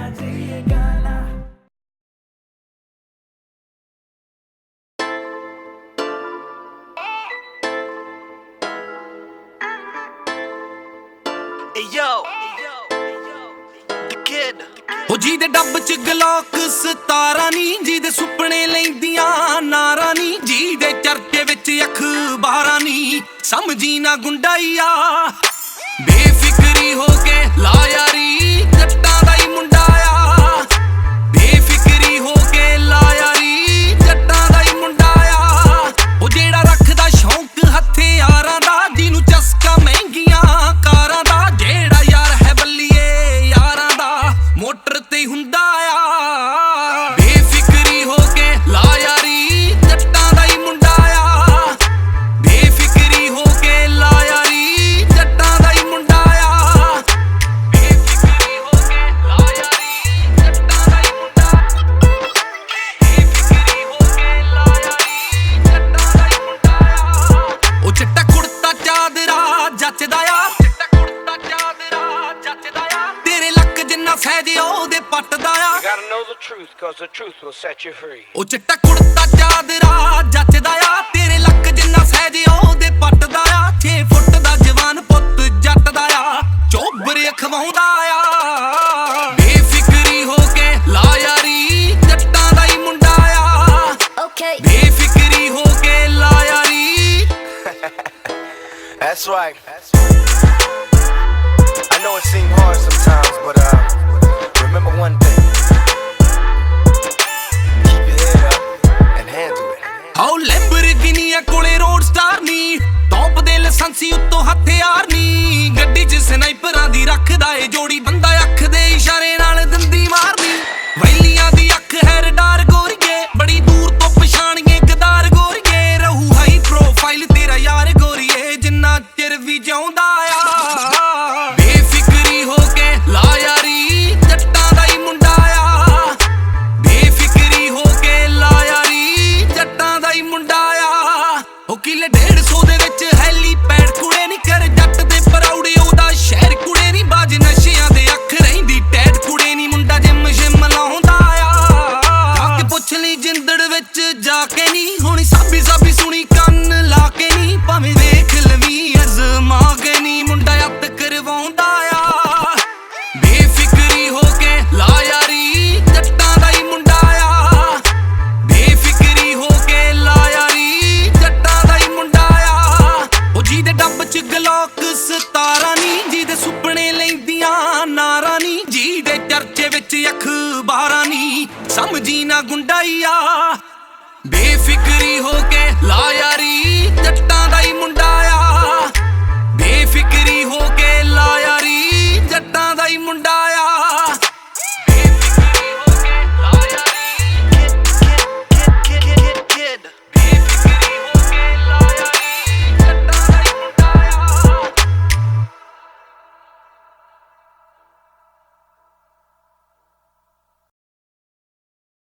ਉਹ ਜਿਹਦੇ ਡੱਬ ਚ ਗਲੋਕ 17 ਨੀ, ਜਿਹਦੇ ਸੁਪਨੇ ਲੈਂਦੀਆਂ ਨਾਰਾਂ ਨੀ, ਜਿਹਦੇ ਚਰਚੇ ਵਿੱਚ ਅਖਬਾਰਾਂ ਨੀ, ਸਮਝੀ ਨਾ ਗੁੰਡਾਈਆ ਬੇਫਿਕਰੀ ਹੋ ਕੇ ਲਾ ਯਾਰੀ, ਜੱਟਾਂ ਦਾ ਹੀ ਮੁੰਡਾ ਆ। ਬੇਫਿਕਰੀ ਹੋ ਕੇ ਲਾ ਯਾਰੀ, ਜੱਟਾਂ ਦਾ ਹੀ ਮੁੰਡਾ ਆ। ਉਹ ਜਿਹੜਾ ਰੱਖਦਾ ਸ਼ੌਂਕ ਹਥਿਆਰਾਂ ਦਾ, ਜਿਹਨੂੰ ਚਸਕਾ ਮਹਿੰਗੀਆਂ ਕਾਰਾਂ ਦਾ, ਜਿਹੜਾ ਯਾਰ ਹੈ ਬੱਲੀਏ ਯਾਰਾਂ ਦਾ, ਮੋਟਰ ਤੇ ਹੁੰਦਾ ਆ। ਬੇਫਿਕਰੀ ਹੋ ਕੇ ਲਾ ਯਾਰੀ, ਜੱਟਾਂ ਦਾ ਹੀ ਮੁੰਡਾ ਆ। ਬੇਫਿਕਰੀ ਹੋ ਕੇ ਲਾ ਯਾਰੀ, ਜੱਟਾਂ ਦਾ ਹੀ ਮੁੰਡਾ ਆ। ਬੇਫਿਕਰੀ ਹੋ ਕੇ ਲਾ ਯਾਰੀ, ਜੱਟਾਂ ਦਾ ਹੀ ਮੁੰਡਾ। ਬੇਫਿਕਰੀ ਹੋ ਕੇ ਲਾ ਯਾਰੀ, ਜੱਟਾਂ ਦਾ ਹੀ ਮੁੰਡਾ ਆ। ਉਹ ਚਿੱਟਾ ਕੁੜਤਾ ਚਾਦਰਾ ਜੱਚਦਾ ਆ, ਚਿੱਟਾ ਕੁੜਤਾ ਚਾਦਰਾ ਜੱਚਦਾ ਆ। ਤੇਰੇ ਲੱਕ ਜਿੰਨਾ ਸਹਿਜ ਉਹਦੇ ਪੱਟਦਾ ਆ। You gotta know the truth, cause the truth will set you free. ਉਹ ਚਿੱਟਾ ਕੁੜਤਾ ਚਾਦਰਾ ਜੱਚਦਾ ਆ, ਤੇਰੇ ਲੱਕ ਜਿੰਨਾ ਸਹਿਜ ਉਹਦੇ ਪੱਟਦਾ ਆ। 6 ਫੁੱਟ ਦਾ ਜਵਾਨ ਪੁੱਤ ਜੱਟ ਦਾ ਆ, ਚੋਬਰ ਖਵਾਉਂਦਾ ਆ। ਬੇਫਿਕਰੀ ਹੋ ਕੇ ਲਾ ਯਾਰੀ, ਜੱਟਾਂ ਦਾ ਹੀ ਮੁੰਡਾ ਆ। ਬੇਫਿਕਰੀ ਹੋ ਕੇ ਲਾ ਯਾਰੀ। That's right. I know it seems hard sometimes, but remember one thing. Keep your head up and handle it. ਆਓ ਲੈਂਬਰਗਿਨੀ ਆ ਕੋਲੇ ਰੋਡ ਸਟਾਰ ਨੀ, ਟੌਪ ਦੇ ਲਾਇਸੈਂਸੀ ਉੱਤੋਂ ਹਥਿਆਰ ਨੀ। ਗੱਡੀ 'ਚ ਸਨਾਈਪਰਾਂ ਦੀ ਰੱਖਦਾ ਏ ਜੋੜੀ, ਬੰਦਾ ਅੱਖ ਦੇ ਇਸ਼ਾਰੇ ਨਾਲ ਦੰਦੀ ਮਾਰਨੀ। ਵੈਲੀਆਂ ਦੀ ਅੱਖ ਹੈ ਰਡਾਰ ਗੋਰੀਏ, ਬੜੀ ਦੂਰ ਤੋਂ ਪਛਾਣੀਏ ਗਦਾਰ ਗੋਰੀਏ। ਰਹੂ ਹਾਈ ਪ੍ਰੋਫਾਈਲ ਤੇਰਾ ਯਾਰ ਗੋਰੀਏ, ਜਿੰਨਾ ਚਿਰ ਵੀ ਜਿਉਂਦਾ ਆ। ਬੇਫਿਕਰੀ ਹੋ ਕੇ ਲਾ ਯਾਰੀ, ਜੱਟਾਂ ਦਾ ਹੀ ਮੁੰਡਾ ਆ। ਬੇਫਿਕਰੀ ਹੋ ਕੇ ਲਾ ਯਾਰੀ, ਜੱਟਾਂ ਦਾ ਹੀ ਮੁੰਡਾ ਆ। ਉਹ ਕਿਲੇ 150 ਦੇ ਵਿੱਚ ਹੈਲੀਪੈਡ ਕੁੜੇ ਨੀ, ਕਰ ਜੱਟ ਦੇ ਪਰਾਉੜੇ ਉਹਦਾ ਸ਼ਹਿਰ ਕੁੜੇ ਨੀ। ਬਾਜ ਨਸ਼ਿਆਂ ਦੇ ਅੱਖ ਰਹਿੰਦੀ ਟੈਟ ਕੁੜੇ ਨੀ, ਮੁੰਡਾ ਜਿਮ ਸ਼ਿਮ ਲਾਉਂਦਾ ਆ। ਜਾ ਕੇ ਪੁੱਛ ਲਈ ਜਿੰਦੜ ਵਿੱਚ ਜਾ ਕੇ ਨੀ, ਹੁਣ ਸਾਬੀ ਸਾਬੀ ਸੁਣੀ ਕੰਨ ਲਾ ਕੇ ਨੀ। ਭਾਵੇਂ ਵੇਖ ਲਵੀ ਅਜ਼ਮਾ ਕੇ ਨੀ, ਮੁੰਡਾ ਅੱਤ ਕਰਵਾਉਂਦਾ ਆ। ਬੇਫਿਕਰੀ ਹੋ ਕੇ ਲਾ ਯਾਰੀ, ਜੱਟਾਂ ਦਾ ਹੀ ਮੁੰਡਾ ਆ। ਬੇਫਿਕਰੀ ਹੋ ਕੇ ਲਾ ਯਾਰੀ, ਜੱਟਾਂ ਦਾ ਹੀ ਮੁੰਡਾ ਆ। ਉਹ ਜਿਹਦੇ ਡੱਬ ਚ ਗਲੋਕ 17 ਨੀ, ਜਿਹਦੇ ਸੁਪਨੇ ਲੈਂਦੀਆਂ ਨਾਰਾਂ ਨੀ, ਜਿਹਦੇ ਚਰਚੇ ਵਿੱਚ ਅਖਬਾਰਾਂ ਨੀ, ਸਮਝੀ ਨਾ ਗੁੰਡਾਈਆ। ਬੇਫਿਕਰੀ ਹੋ ਕੇ ਲਾ ਯਾਰੀ।